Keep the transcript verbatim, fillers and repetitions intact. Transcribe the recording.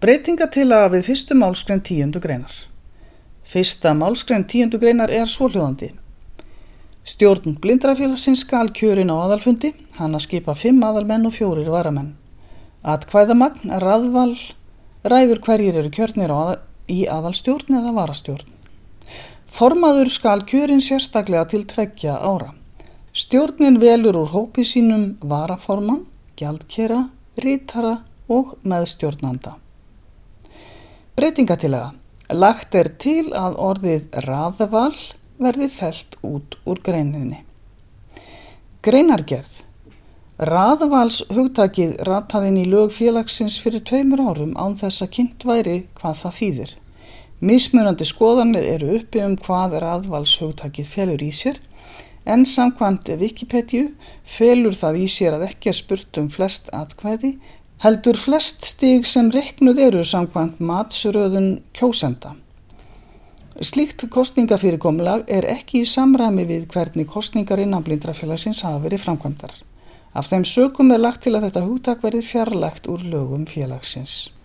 Breytingatillaga við fyrstu málsgrein tíundu greinar. Fyrsta málsgrein tíundu greinar er svohljóðandi. Stjórn Blindrafélagsins skal kjörin á aðalfundi, hana skipa fimm aðalmenn og fjórir varamenn. Atkvæðamagn, raðval, ræður hverjir eru kjörnir á aðal, í aðalstjórn eða varastjórn. Formaður skal kjörin sérstaklega til tveggja ára. Stjórnin velur úr hópi sínum varaformann, gjaldkera, ritara og meðstjórnanda. Breytingatillaga. Lagt er til að orðið raðval verði fellt út úr greininni. Greinargerð. Raðvals hugtakið rataði inn í lög félagsins fyrir tveimur árum án þess að kynnt væri hvað það þýðir. Mismunandi skoðanir eru uppi um hvað raðvals hugtakið felur í sér, en samkvæmt Wikipedia felur það í sér að ekki er spurt um flest atkvæði, heldur flest stig sem reiknuð eru samkvæmt matsröðun kjósenda. Slíkt kosningafyrirkomulag er ekki í samræmi við hvernig kosningar innan Blindrafélagsins hafa verið framkvæmdar. Af þeim sökum er lagt til að þetta hugtak verði fjarlægt úr lögum félagsins.